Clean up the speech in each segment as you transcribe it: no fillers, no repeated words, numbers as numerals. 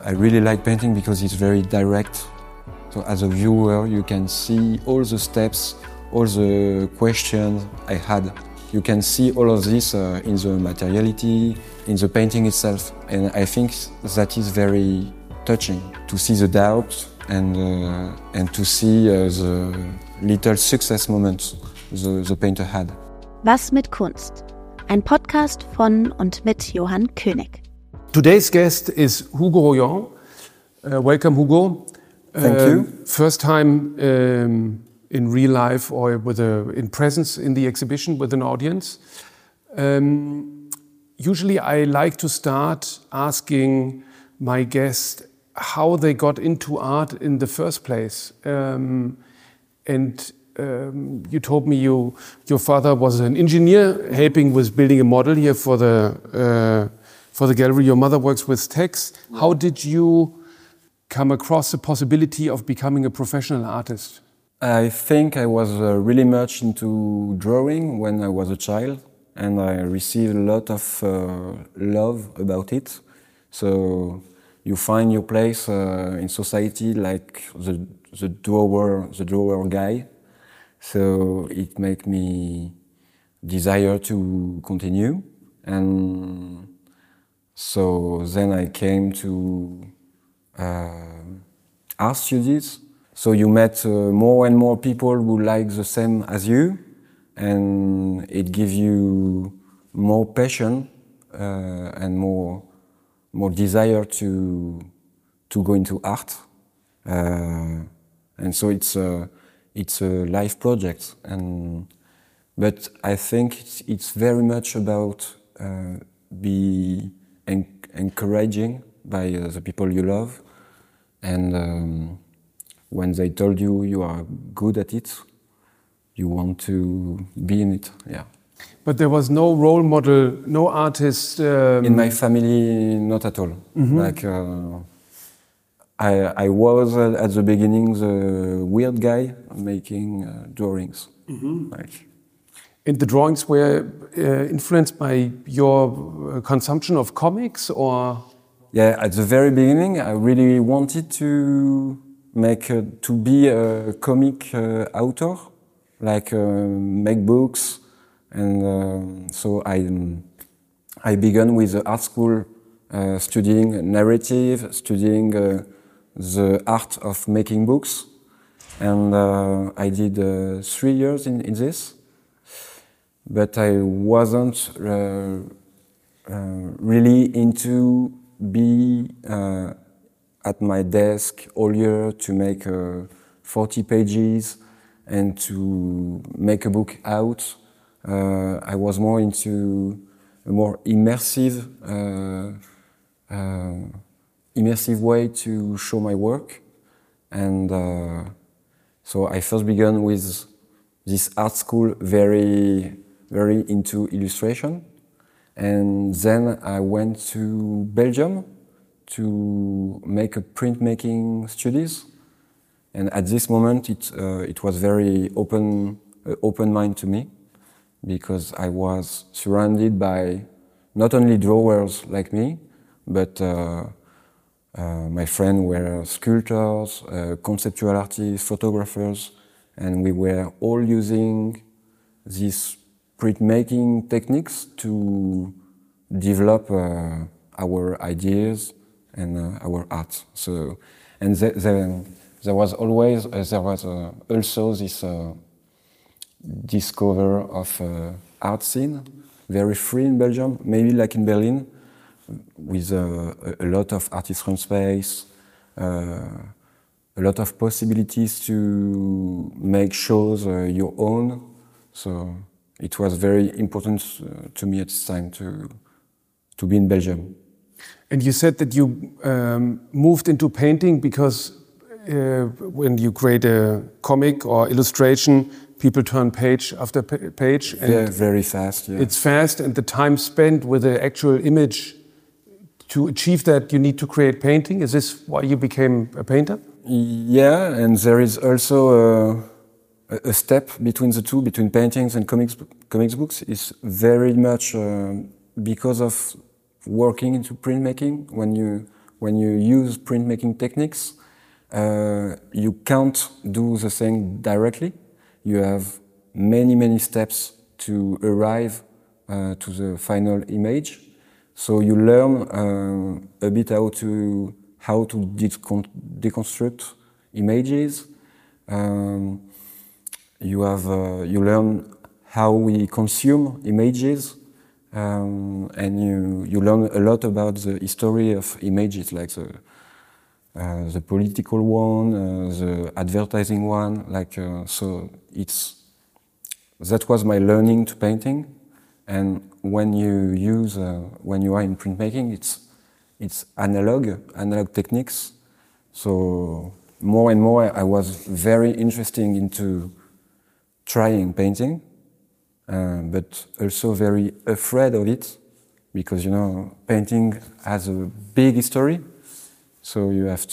I really like painting because it's very direct. So as a viewer, you can see all the steps, all the questions I had. You can see all of this in the materiality, in the painting itself. And I think that is very touching, to see the doubt and to see the little success moments the painter had. Was mit Kunst? Ein Podcast von und mit Johann König. Today's guest is Hugo Royan. Welcome, Hugo. Thank you. First time in real life or in presence in the exhibition with an audience. Usually I like to start asking my guest how they got into art in the first place. You told me your father was an engineer helping with building a model here for the gallery. Your mother works with text. How did you come across the possibility of becoming a professional artist? I think I was really much into drawing when I was a child, and I received a lot of love about it. So you find your place in society like the drawer guy. So it made me desire to continue, and so then I came to art studies. So you met more and more people who like the same as you, and it gives you more passion and more desire to go into art. And so it's a life project, but I think it's very much about be encouraging by the people you love, and when they told you are good at it, you want to be in it. Yeah. But there was no role model, no artist in my family, not at all. Mm-hmm. Like I was at the beginning the weird guy making drawings. Mm-hmm. Like. And the drawings were influenced by your consumption of comics, or? Yeah, at the very beginning, I really wanted to be a comic author, like make books, and so I began with the art school, studying narrative, studying the art of making books, and I did 3 years in this. But I wasn't really into be at my desk all year to make 40 pages and to make a book out. I was more into a more immersive way to show my work. And so I first began with this art school very into illustration, and then I went to Belgium to make a printmaking studies, and at this moment it was very open mind to me, because I was surrounded by not only drawers like me, but my friends were sculptors, conceptual artists, photographers, and we were all using these printmaking techniques to develop our ideas and our art. So, and there was also this discover of art scene, very free in Belgium, maybe like in Berlin, with a lot of artist-run space, a lot of possibilities to make shows your own. So it was very important to me at this time to be in Belgium. And you said that you moved into painting because when you create a comic or illustration, people turn page after page. And very fast, yeah. It's fast, and the time spent with the actual image, to achieve that, you need to create painting. Is this why you became a painter? Yeah, and there is also a step between the two, between paintings and comics books, is very much because of working into printmaking. When when you use printmaking techniques, you can't do the thing directly. You have many steps to arrive to the final image. So you learn a bit how to deconstruct images. You learn how we consume images, and you learn a lot about the history of images, like the political one, the advertising one. That was my learning to painting. And when you are in printmaking, it's analog techniques. So more and more, I was very interested into trying painting, but also very afraid of it, because painting has a big history. So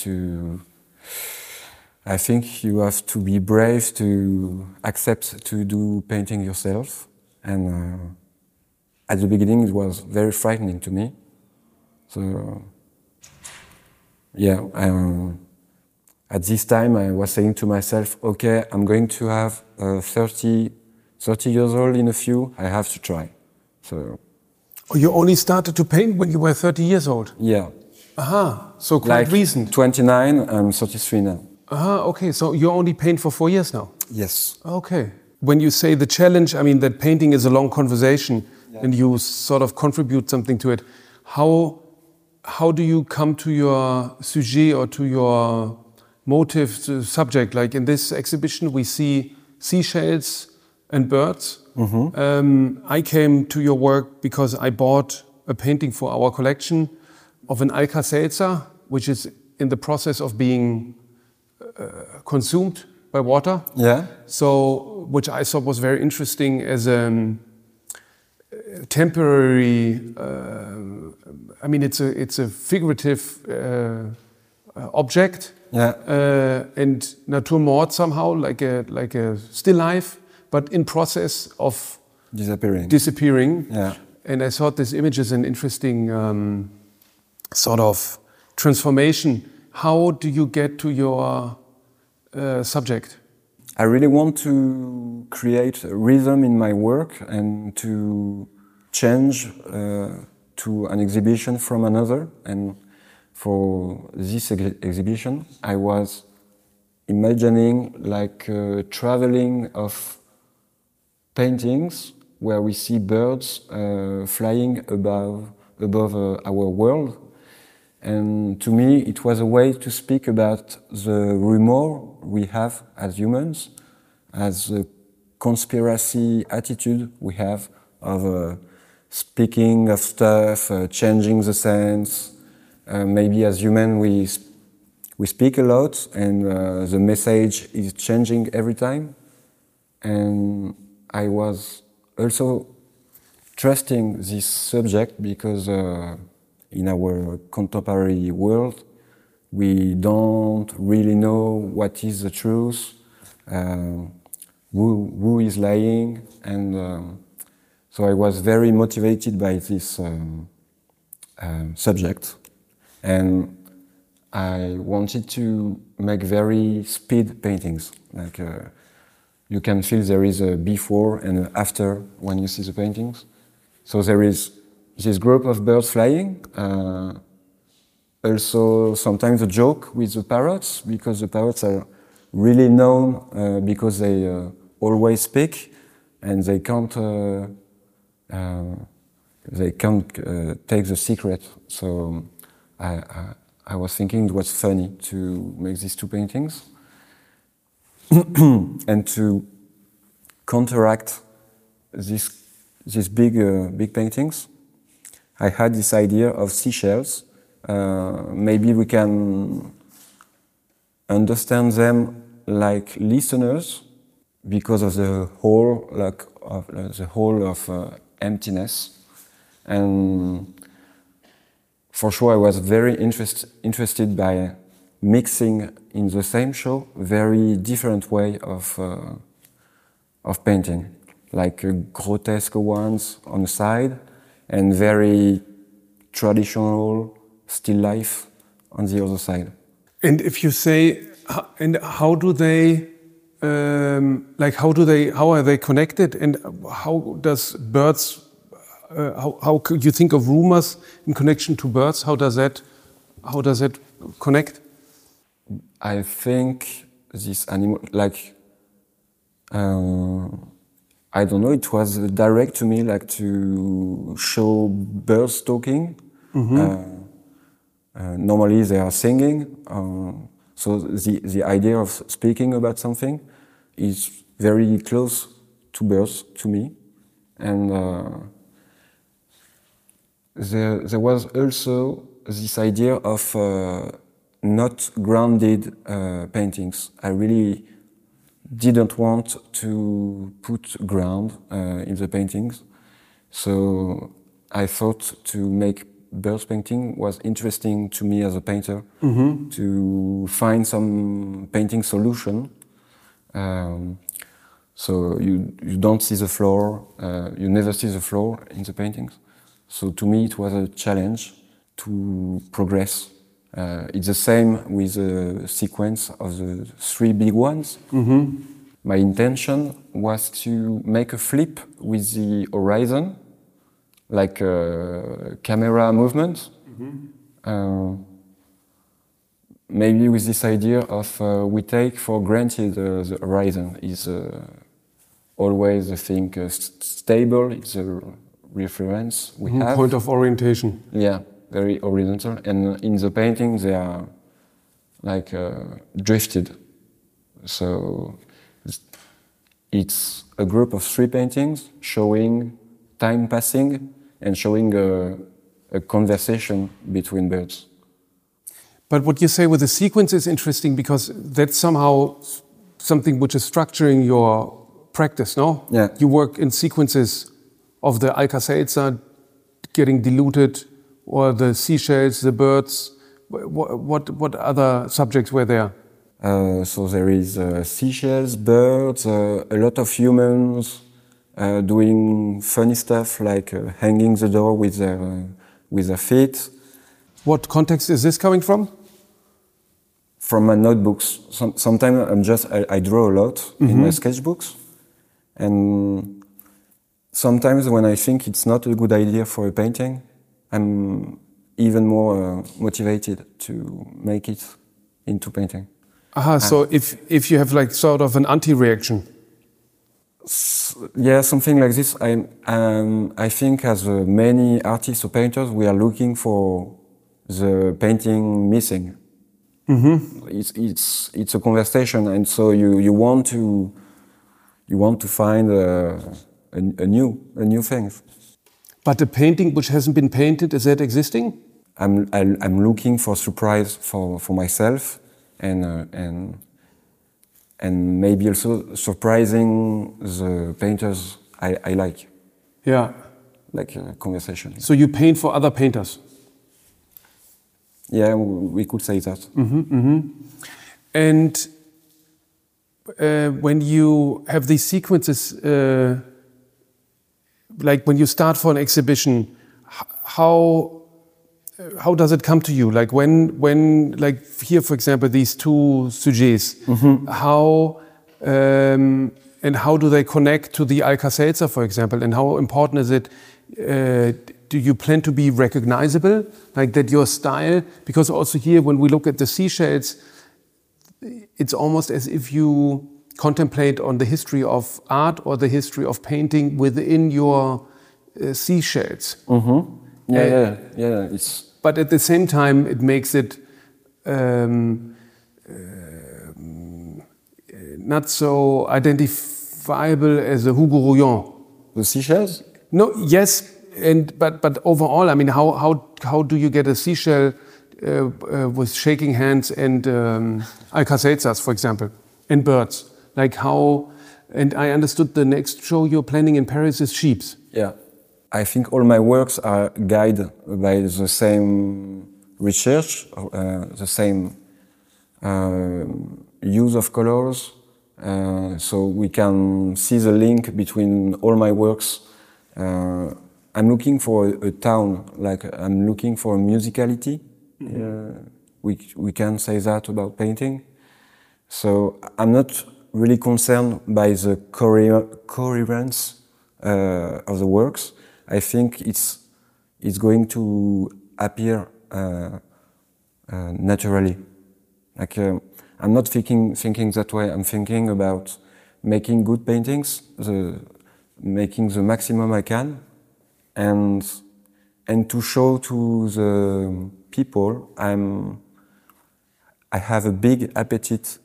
I think you have to be brave to accept to do painting yourself. And at the beginning, it was very frightening to me. So, yeah, at this time, I was saying to myself, okay, I'm going to have 30 years old in a few, I have to try. So. You only started to paint when you were 30 years old? Yeah. Aha, so quite recent. 29, I'm 33 now. Aha, okay, so you only paint for 4 years now? Yes. Okay. When you say the challenge, I mean that painting is a long conversation, and you sort of contribute something to it. How do you come to your sujet or to your motive subject? Like in this exhibition, we see seashells and birds. Mm-hmm. I came to your work because I bought a painting for our collection of an Alka-Seltzer, which is in the process of being consumed by water. Yeah. So, which I thought was very interesting as a temporary. I mean, it's a figurative object. Yeah. And Naturmort somehow, like a still life, but in process of disappearing. Yeah. And I thought this image is an interesting sort of transformation. How do you get to your subject? I really want to create a rhythm in my work and to change to an exhibition from another. And for this exhibition, I was imagining like traveling of paintings where we see birds flying above our world. And to me, it was a way to speak about the rumor we have as humans, as the conspiracy attitude we have of speaking of stuff, changing the sense. Maybe as humans we speak a lot, and the message is changing every time. And I was also trusting this subject because in our contemporary world, we don't really know what is the truth, who is lying, and so I was very motivated by this subject, and I wanted to make very speed paintings. Like you can feel there is a before and an after when you see the paintings. So there is this group of birds flying. Also, sometimes a joke with the parrots, because the parrots are really known because they always speak, and they can't take the secret. So I was thinking it was funny to make these two paintings and to counteract these big paintings. I had this idea of seashells. Maybe we can understand them like listeners because of the whole of emptiness. And for sure, I was very interested by mixing in the same show very different way of painting, like grotesque ones on the side, and very traditional still life on the other side. And if you say, and how do they, how are they connected, and how does birds, how could you think of rumors in connection to birds? How does that connect? I think this animal, I don't know, it was direct to me, to show birds talking. Normally they are singing, so the idea of speaking about something is very close to birds to me. And there was also this idea of not grounded paintings. I really didn't want to put ground in the paintings, so I thought to make birds painting was interesting to me as a painter, to find some painting solution. So you don't see the floor, you never see the floor in the paintings. So to me it was a challenge to progress. It's the same with the sequence of the 3 big ones. My intention was to make a flip with the horizon, like a camera movement. Maybe with this idea of we take for granted the horizon is always, I think, stable. It's a reference we have. Point of orientation. Yeah, very horizontal. And in the painting, they are drifted. So it's a group of 3 paintings showing time passing and showing a conversation between birds. But what you say with the sequence is interesting, because that's somehow something which is structuring your practice, no? Yeah. You work in sequences of the Alka-Seltzer getting diluted, or the seashells, the birds. What other subjects were there? So there is seashells, birds, a lot of humans doing funny stuff like hanging the door with their feet. What context is this coming from? From my notebooks. Sometimes I draw a lot in my sketchbooks, and sometimes when I think it's not a good idea for a painting, I'm even more motivated to make it into painting. So if you have sort of an anti-reaction. Yeah, something like this. I think as many artists or painters, we are looking for the painting missing. It's a conversation, and so you want to find a new thing. But the painting which hasn't been painted, is that existing? I'm looking for surprise for myself, and maybe also surprising the painters I like. Yeah. Like a conversation. So you paint for other painters? Yeah, we could say that. And when you have these sequences, like when you start for an exhibition, how does it come to you? Like when like here, for example, these 2 sujets, how and how do they connect to the Alka-Seltzer, for example? And how important is it? Do you plan to be recognizable, like that your style? Because also here, when we look at the seashells, it's almost as if you contemplate on the history of art or the history of painting within your seashells. Yeah. But at the same time, it makes it not so identifiable as a Hugo Rouillon. The seashells? No, yes, but overall, I mean, how do you get a seashell with shaking hands and Alka-Seltzers, for example, and birds? Like how? And I understood the next show you're planning in Paris is sheeps. Yeah, I think all my works are guided by the same research, the same use of colors. So we can see the link between all my works. I'm looking for a tone, like I'm looking for musicality we can say that about painting. So I'm not really concerned by the coherence of the works. I think it's going to appear naturally. Like I'm not thinking that way. I'm thinking about making good paintings, making the maximum I can, and to show to the people I have a big appetite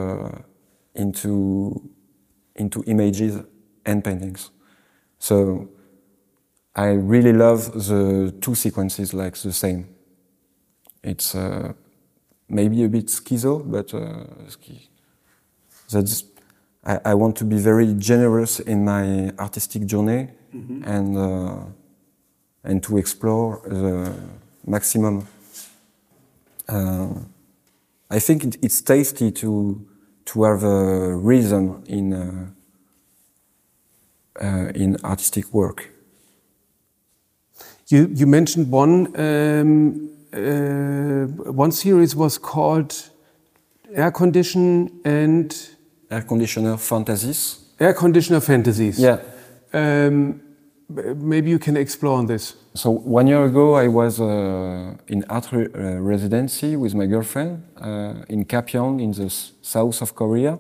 into images and paintings. So I really love the two sequences like the same. It's maybe a bit schizo, but that's. I want to be very generous in my artistic journey, and to explore the maximum. I think it's tasty to have a rhythm in artistic work. You mentioned one series was called Air Conditioner Fantasies. Air Conditioner Fantasies. Yeah. Maybe you can explore on this. So 1 year ago, I was in art residency with my girlfriend in Kapyong in the south of Korea.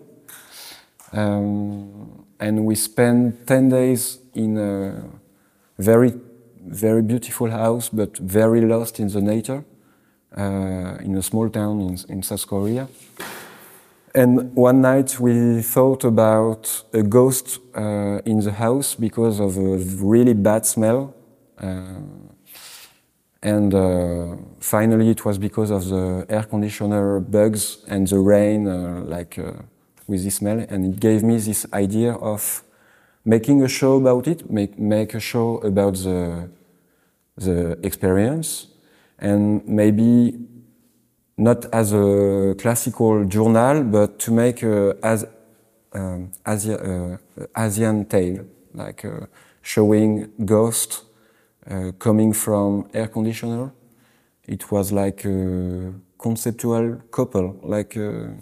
And we spent 10 days in a very, very beautiful house, but very lost in the nature, in a small town in South Korea. And one night we thought about a ghost in the house because of a really bad smell. And finally it was because of the air conditioner bugs and the rain, with this smell. And it gave me this idea of making a show about it, make a show about the experience, and maybe not as a classical journal, but to make Asian tale, like showing ghosts coming from air conditioner. It was like a conceptual couple, like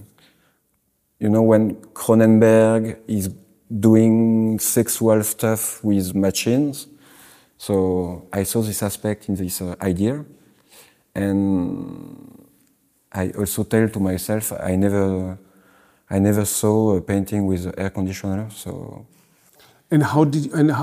when Cronenberg is doing sexual stuff with machines. So I saw this aspect in this idea, and I also tell to myself I never saw a painting with an air conditioner. So. And how do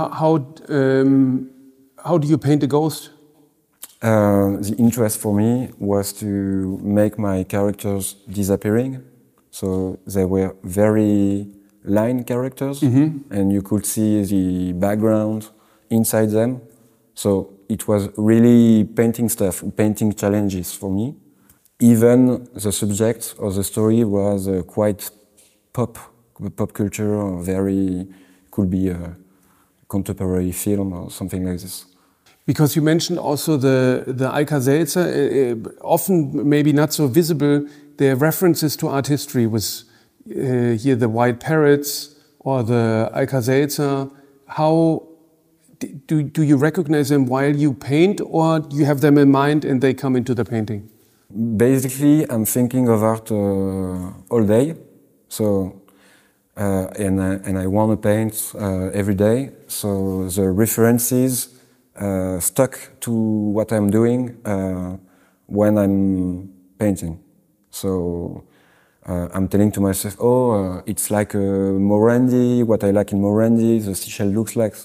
you paint a ghost? The interest for me was to make my characters disappearing. So they were very line characters, and you could see the background inside them. So it was really painting challenges for me. Even the subject of the story was quite pop culture, or could be a contemporary film or something like this. Because you mentioned also the Eika Seltzer, often maybe not so visible, there are references to art history with here the White Parrots or the Eika Seltzer. How do you recognize them while you paint, or do you have them in mind and they come into the painting? Basically, I'm thinking of art all day, so and I want to paint every day. So the references stuck to what I'm doing when I'm painting. So I'm telling to myself, it's like Morandi, what I like in Morandi, the seashell looks like.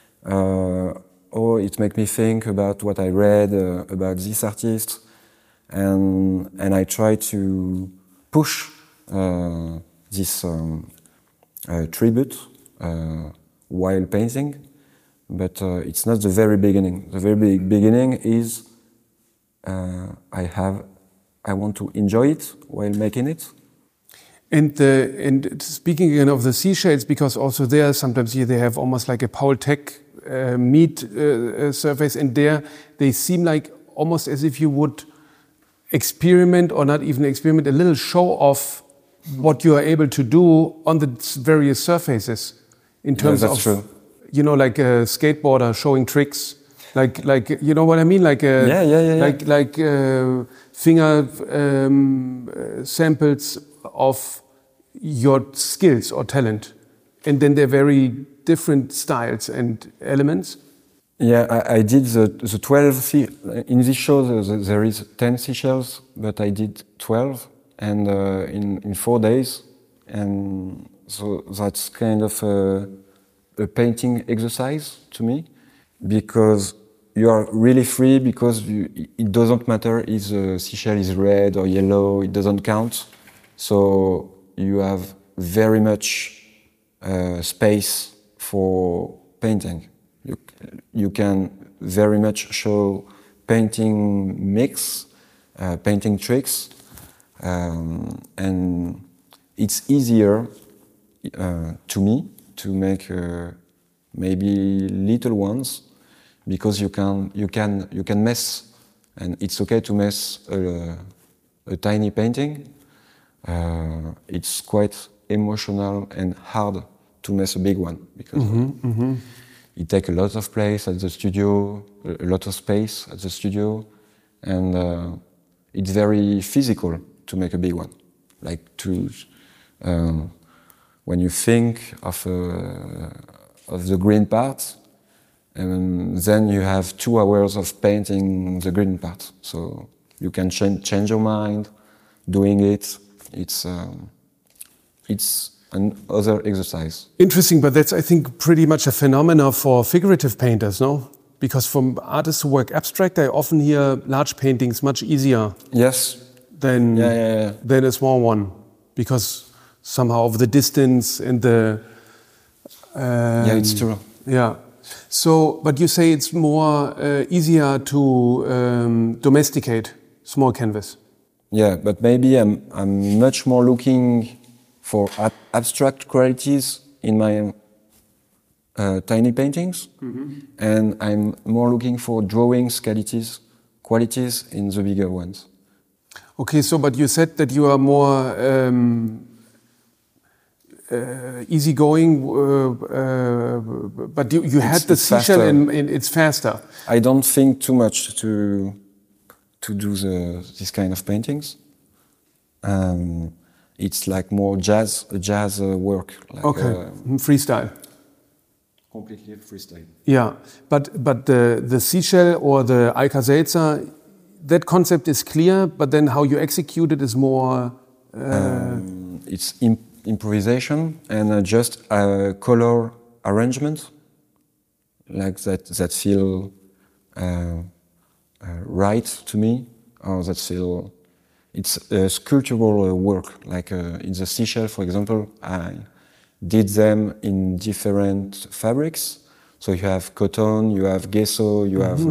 It makes me think about what I read about this artist. And I try to push this tribute while painting, but it's not the very beginning. The very beginning is I want to enjoy it while making it. And speaking again of the seashells, because also there sometimes they have almost like a Paul Tech meat surface, and there they seem like almost as if you would experiment, or not even experiment, a little show off what you are able to do on the various surfaces in terms of, true. Like a skateboarder showing tricks, like you know what I mean, like finger samples of your skills or talent, and then they're very different styles and elements. Yeah, I did the 12 in this show. There is 10 seashells, but I did 12, and in 4 days, and so that's kind of a painting exercise to me, because you are really free, because it doesn't matter if the seashell is red or yellow, it doesn't count. So you have very much space for painting. You can very much show painting mix, painting tricks, and it's easier to me to make maybe little ones, because you can mess, and it's okay to mess a tiny painting. It's quite emotional and hard to mess a big one, because it takes a lot of place at the studio, a lot of space at the studio, and it's very physical to make a big one. Like when you think of the green part, and then you have 2 hours of painting the green part. So you can change your mind doing it. It's another exercise. Interesting, but that's, I think, pretty much a phenomena for figurative painters, no? Because from artists who work abstract, I often hear large paintings much easier. Yes. Than a small one, because somehow of the distance and the... yeah, it's true. Yeah. So, but you say it's more easier to domesticate small canvas. Yeah, but maybe I'm much more looking for abstract qualities in my tiny paintings, and I'm more looking for drawings qualities in the bigger ones. Okay, so but you said that you are more easygoing, but you had the seashell and it's faster. I don't think too much to do this kind of paintings. It's like more jazz work. Like, freestyle. Completely freestyle. Yeah, but the seashell or the Alka-Seltzer, that concept is clear, but then how you execute it is more... It's improvisation and just color arrangement, like that feel right to me, or that feel... It's a sculptural work, like in the seashell, for example, I did them in different fabrics. So you have cotton, you have gesso, you have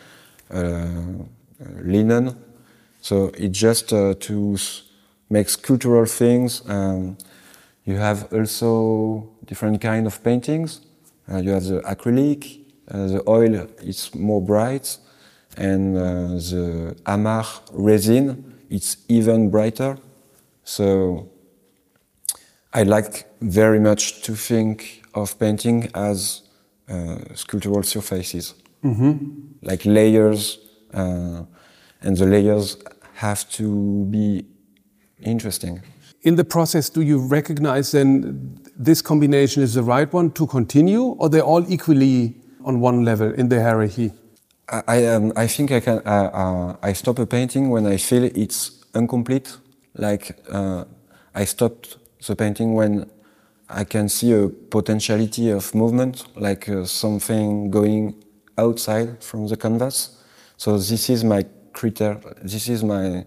linen. So it's just to make sculptural things. You have also different kind of paintings. You have the acrylic, the oil is more bright, and the Amar resin, it's even brighter. So I like very much to think of painting as sculptural surfaces, like layers, and the layers have to be interesting. In the process, do you recognize then this combination is the right one to continue, or they're all equally on one level in the hierarchy? I think I can. I stop a painting when I feel it's incomplete. Like I stopped the painting when I can see a potentiality of movement, like something going outside from the canvas. So this is my criterion. This is my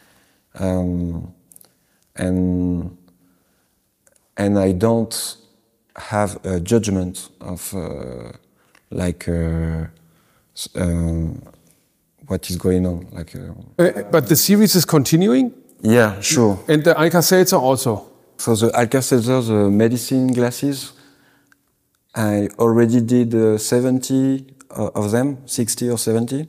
and I don't have a judgment of what is going on. But the series is continuing? Yeah, sure. And the Alka-Seltzer also? So the Alka-Seltzer, the medicine glasses, I already did 70 of them, 60 or 70.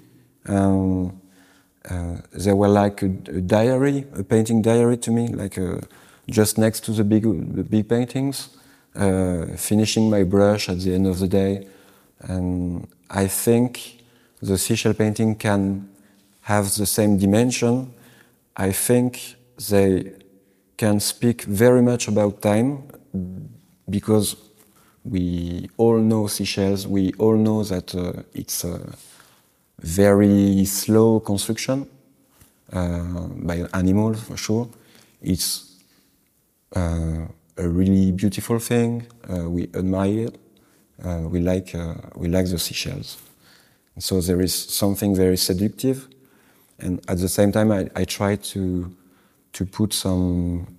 They were like a diary, a painting diary to me, like just next to the big paintings, finishing my brush at the end of the day. And I think the seashell painting can have the same dimension. I think they can speak very much about time because we all know seashells, we all know that it's a very slow construction by animals for sure. It's a really beautiful thing. We admire it. We like the seashells. So there is something very seductive, and at the same time, I try to put some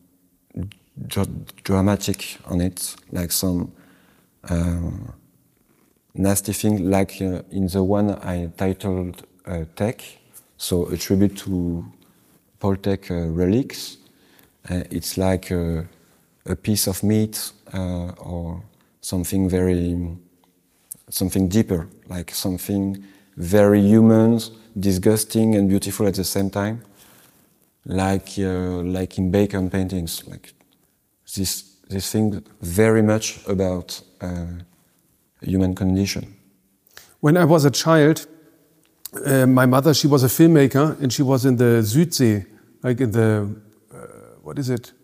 dramatic on it, like some nasty thing, like in the one I titled Tech, so a tribute to Paul Tech relics. It's like a piece of meat or something deeper, like something very human, disgusting and beautiful at the same time, like in Bacon paintings, like this thing very much about human condition. When I was a child, my mother, she was a filmmaker, and she was in the Südsee, like in the what is it,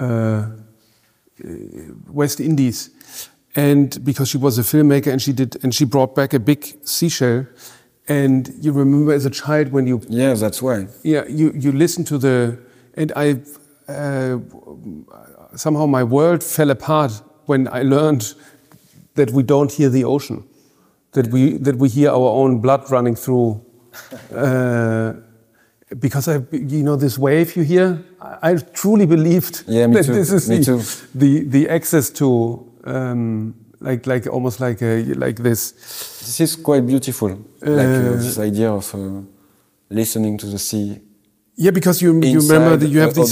West Indies. And because she was a filmmaker, and she brought back a big seashell. And you remember as a child when you... Yeah, that's why. Yeah, you listen to the... And I... somehow my world fell apart when I learned that we don't hear the ocean. That we hear our own blood running through... because this wave you hear, I truly believed that this is the access to... like almost like this. This is quite beautiful. This idea of listening to the sea. Yeah, because you remember that you have this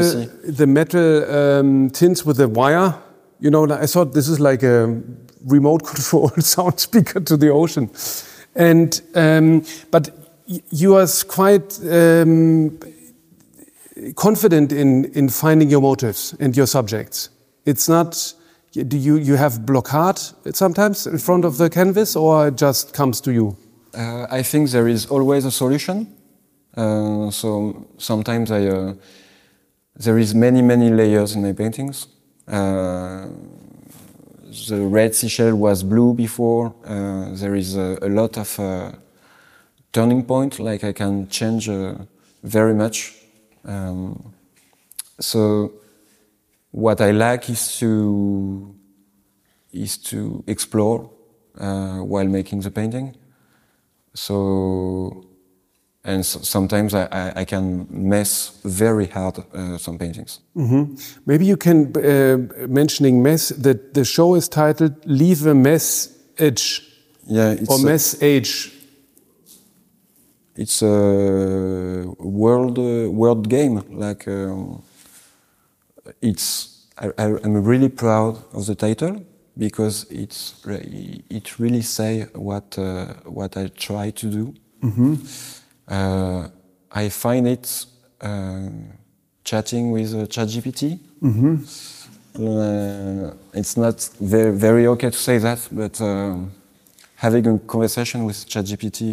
metal tins with the wire. You know, I thought this is like a remote control sound speaker to the ocean, and but you are quite confident in finding your motives and your subjects. It's not. Do you have blockade sometimes in front of the canvas, or it just comes to you? I think there is always a solution. So sometimes there is many layers in my paintings. The red seashell was blue before. There is a lot of turning point. Like I can change very much. So. What I like is to explore while making the painting. So, and sometimes I can mess very hard some paintings. Mm-hmm. Maybe you can mentioning mess. That the show is titled "Leave a Mess Edge." Yeah, it's or Mess Age. It's a word game. Like. I'm really proud of the title because it really say what I try to do. Mm-hmm. I find it chatting with ChatGPT. Mm-hmm. It's not very okay to say that, but having a conversation with ChatGPT,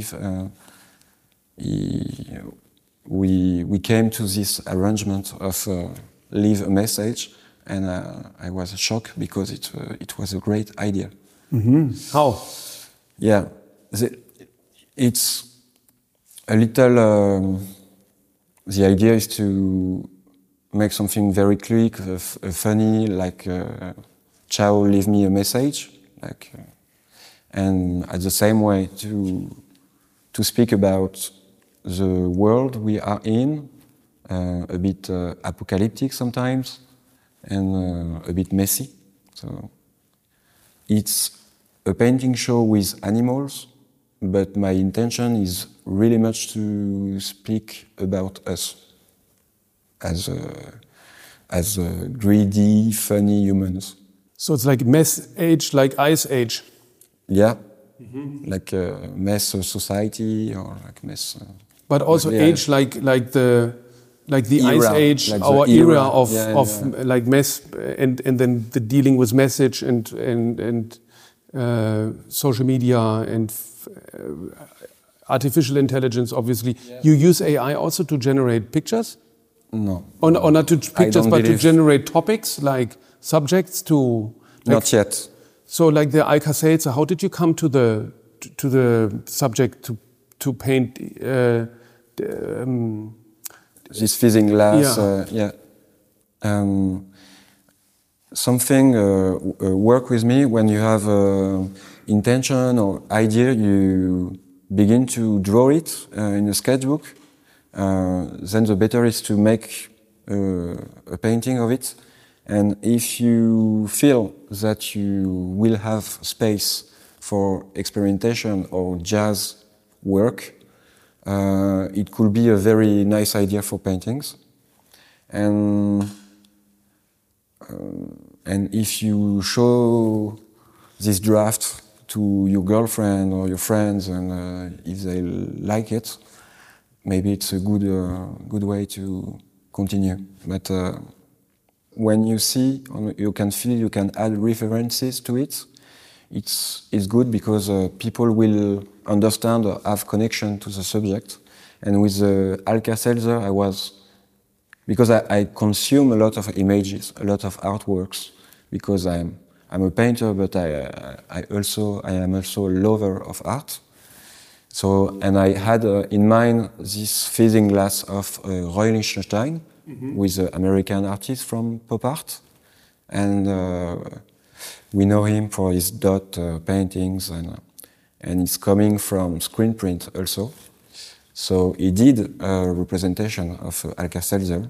we came to this arrangement of. Leave a message, and I was shocked because it was a great idea. Mm-hmm. How? Yeah, it's a little. The idea is to make something very quick, funny, like "Ciao, leave me a message," like, and at the same way to speak about the world we are in. A bit apocalyptic sometimes, and a bit messy. So it's a painting show with animals, but my intention is really much to speak about us as greedy, funny humans. So it's like mess age, like ice age. Yeah, like mess society or like mess. But also age, like the era, ice age, like our era of like mess, and then the dealing with message and social media and artificial intelligence, obviously. You use AI also to generate pictures? No. Or not to pictures, but to believe- generate topics like subjects to... Not yet. So like the Alka-Seltzer, how did you come to the subject to paint This fizzing glass, something work with me when you have intention or idea, you begin to draw it in a sketchbook. Then the better is to make a painting of it. And if you feel that you will have space for experimentation or jazz work, it could be a very nice idea for paintings. And if you show this draft to your girlfriend or your friends, and if they like it, maybe it's a good way to continue. But when you see, you can feel, you can add references to it. It's good because people will understand or have connection to the subject. And with the Alka-Seltzer, because I consume a lot of images, a lot of artworks, because I'm a painter, but I am also a lover of art. So, and I had in mind this fizzing glass of Roy Lichtenstein, with an American artist from pop art. And we know him for his dot paintings, and it's coming from screen print also. So he did a representation of Alka-Seltzer.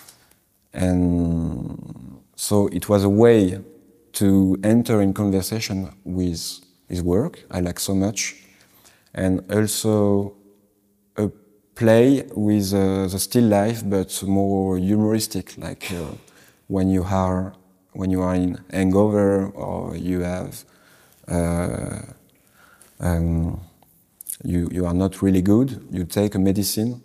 And so it was a way to enter in conversation with his work, I like so much, and also a play with the still life, but more humoristic, like when you are in hangover, or you have you are not really good. You take a medicine.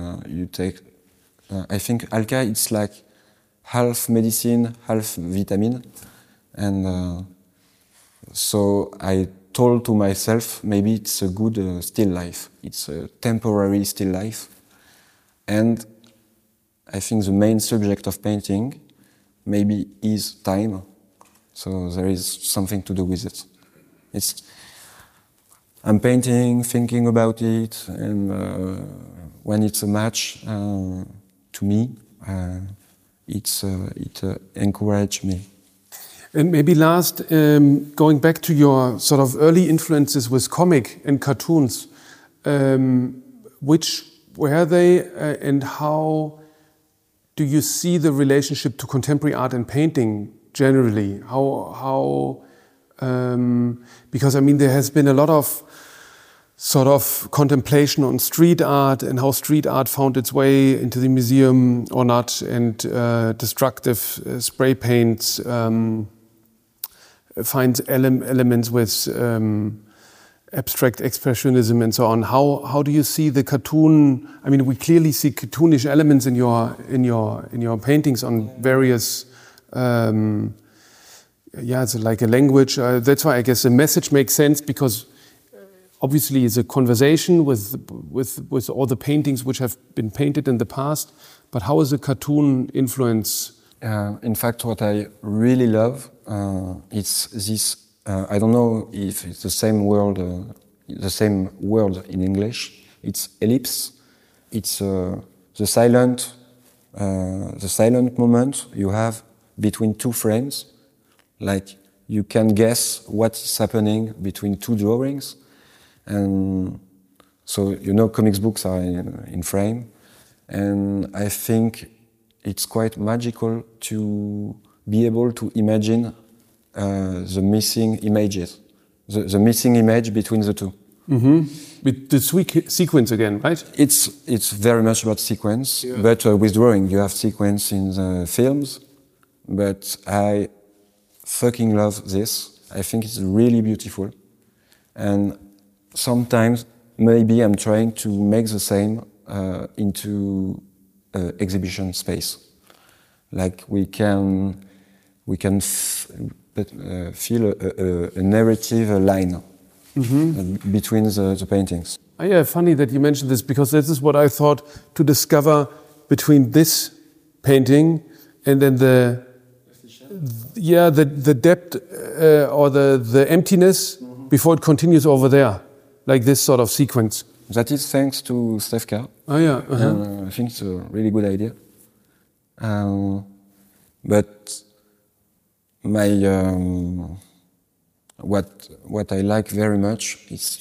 I think Alka, it's like half medicine, half vitamin, and so I told to myself, maybe it's a good still life. It's a temporary still life, and I think the main subject of painting maybe is time. So there is something to do with it. I'm painting, thinking about it, and when it's a match, to me, it encouraged me. And maybe last, going back to your sort of early influences with comic and cartoons, which were they, and how do you see the relationship to contemporary art and painting generally? Because I mean, there has been a lot of sort of contemplation on street art and how street art found its way into the museum or not, and destructive spray paints finds elements with abstract expressionism and so on. How do you see the cartoon? I mean, we clearly see cartoonish elements in your paintings on various. It's like a language. That's why I guess the message makes sense, because obviously it's a conversation with all the paintings which have been painted in the past. But how is a cartoon influence? In fact, what I really love, it's this. I don't know if it's the same word in English. It's ellipse. It's the silent moment you have between two frames. Like you can guess what's happening between two drawings, and so comics books are in frame, and I think it's quite magical to be able to imagine the missing images, the missing image between the two. Mm-hmm. With the sequence again, right? It's very much about sequence, but with drawing you have sequence in the films, but I fucking love this. I think it's really beautiful, and sometimes maybe I'm trying to make the same into exhibition space. Like we can feel a narrative line between the paintings. Oh, yeah, funny that you mentioned this, because this is what I thought to discover between this painting and then the depth or the emptiness before it continues over there, like this sort of sequence. That is thanks to Stefka. Oh yeah, I think it's a really good idea. But my what I like very much is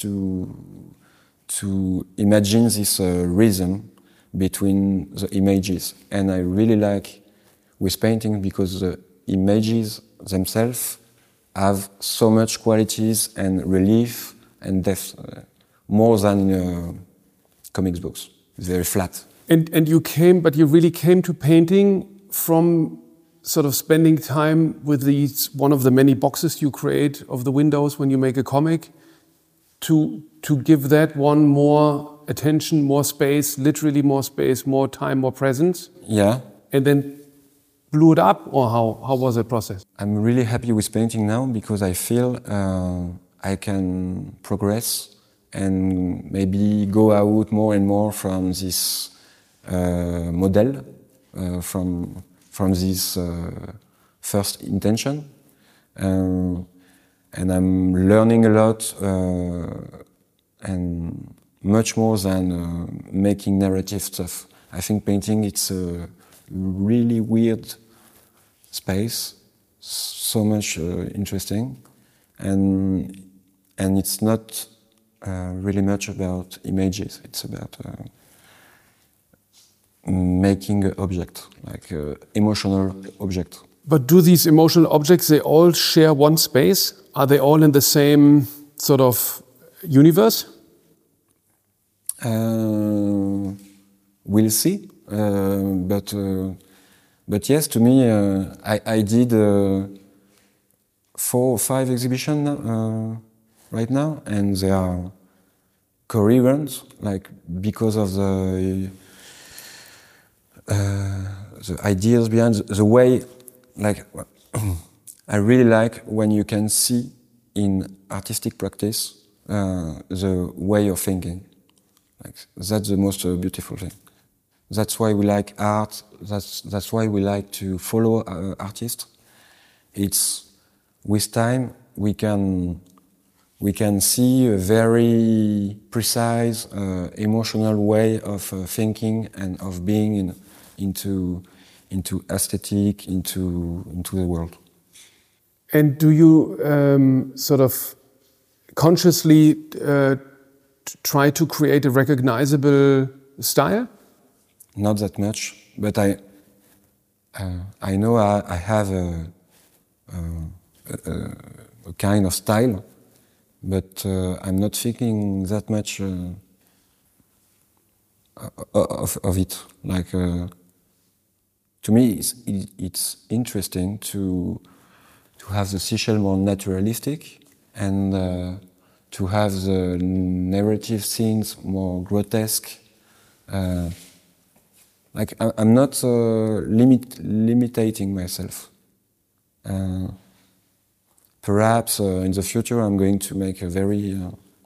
to imagine this rhythm between the images, and I really like with painting because the images themselves have so much qualities and relief and depth, more than in comics books. It's very flat. And you really came to painting from sort of spending time with these, one of the many boxes you create of the windows when you make a comic, to give that one more attention, more space, literally more space, more time, more presence. Yeah. And then blew it up, or how was the process? I'm really happy with painting now because I feel I can progress and maybe go out more and more from this model, from this first intention. And I'm learning a lot and much more than making narrative stuff. I think painting, it's a really weird space, so much interesting, and it's not really much about images. It's about making an object, like emotional object. But do these emotional objects, they all share one space? Are they all in the same sort of universe? We'll see. But yes, to me, I did 4 or 5 exhibitions right now, and they are coherent, like because of the ideas behind the way. Like, I really like when you can see in artistic practice the way of thinking. Like, that's the most beautiful thing. That's why we like art. That's why we like to follow artists. It's with time we can see a very precise, emotional way of thinking and of being into aesthetic, into the world. And do you sort of consciously try to create a recognizable style? Not that much, but I know I have a kind of style, but I'm not thinking that much of it. Like, to me, it's interesting to have the Seychelles more naturalistic and to have the narrative scenes more grotesque. Like, I'm not limiting myself. Perhaps in the future I'm going to make very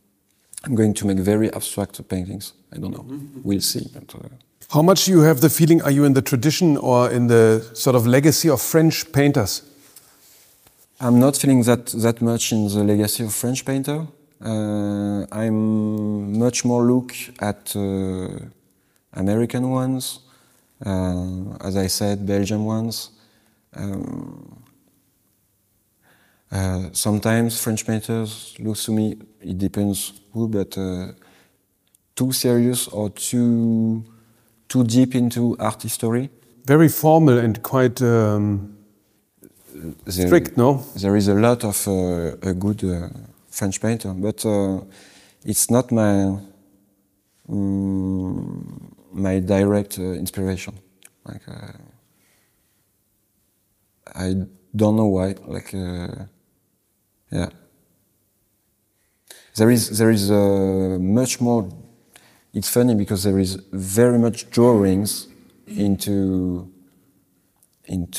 abstract paintings. I don't know. We'll see. But, how much do you have the feeling? Are you in the tradition or in the sort of legacy of French painters? I'm not feeling that much in the legacy of French painter. I'm much more look at American ones, as I said, Belgian ones. Sometimes French painters look to me, it depends who, but too serious or too deep into art history. Very formal and quite strict, no? There is a lot of a good French painter, but it's not my my direct inspiration. Like, I don't know why. Like, yeah, there is much more. It's funny because there is very much drawings into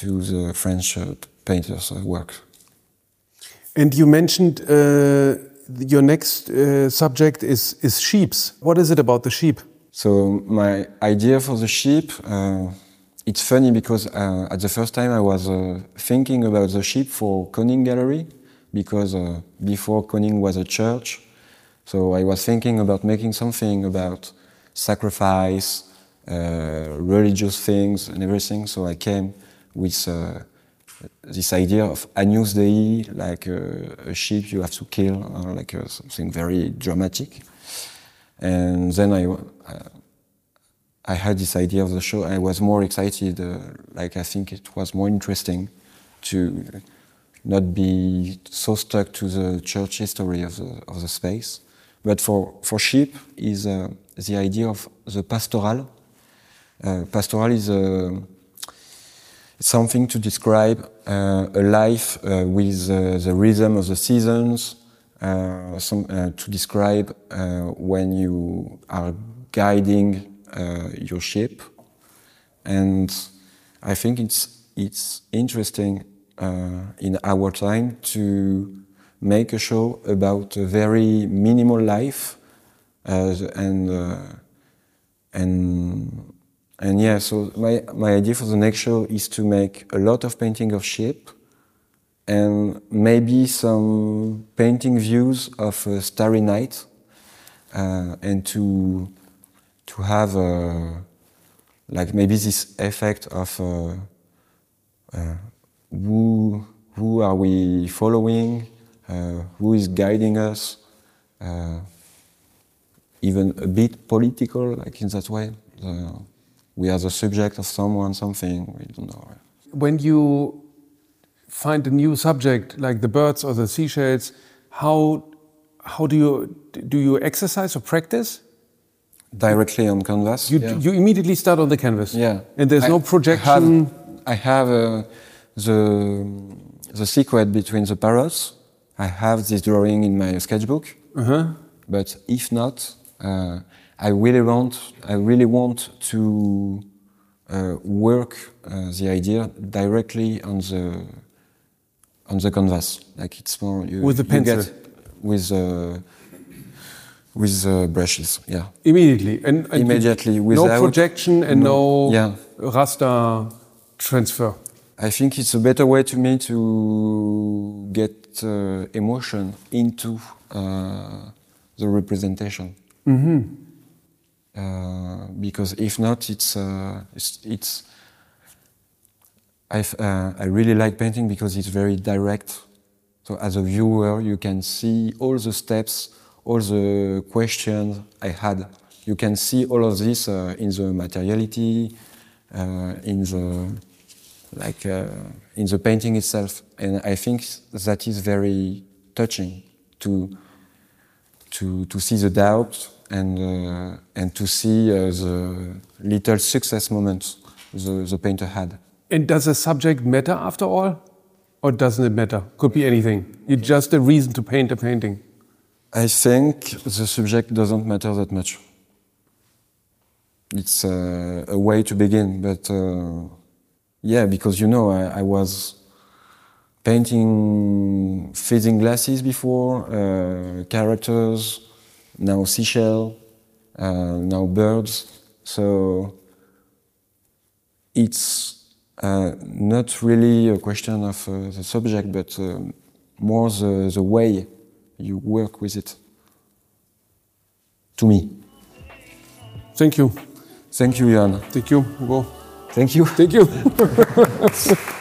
the French painters' work. And you mentioned your next subject is sheeps. What is it about the sheep? So my idea for the sheep, it's funny because at the first time I was thinking about the sheep for Koning Gallery, because before Koning was a church. So I was thinking about making something about sacrifice, religious things and everything. So I came with this idea of Agnus Dei, like a sheep you have to kill, like something very dramatic. And then I had this idea of the show. I was more excited, like I think it was more interesting to not be so stuck to the church history of the space. But for sheep is the idea of the pastoral. Pastoral is something to describe a life with the rhythm of the seasons, to describe when you are guiding your sheep. And I think it's interesting in our time to make a show about a very minimal life, and yeah. So my idea for the next show is to make a lot of painting of sheep, and maybe some painting views of a starry night, and to have like maybe this effect of who are we following, who is guiding us, even a bit political, like in that way. We are the subject of something, we don't know. When you find a new subject, like the birds or the seashells, how do you exercise or practice? Directly on canvas. You immediately start on the canvas. Yeah. And there's no projection. I have the secret between the parrots. I have this drawing in my sketchbook. But if not, I really want to work the idea directly on the canvas. Like it's more with the pencil. With brushes, yeah. Immediately and immediately, no projection and no yeah. raster transfer. I think it's a better way to me to get emotion into the representation. Because if not, I really like painting because it's very direct. So as a viewer, you can see all the steps, all the questions I had. You can see all of this in the materiality, in the painting itself, and I think that is very touching to see the doubt and to see the little success moments the painter had. And does the subject matter after all, or doesn't it matter? Could be anything. It's just a reason to paint a painting. I think the subject doesn't matter that much. It's a way to begin, but yeah, because I was painting fading glasses before, characters, now seashell, now birds. So it's not really a question of the subject, but more the way you work with it. To me. Thank you. Thank you, Jan. Thank you, Hugo. Thank you. Thank you.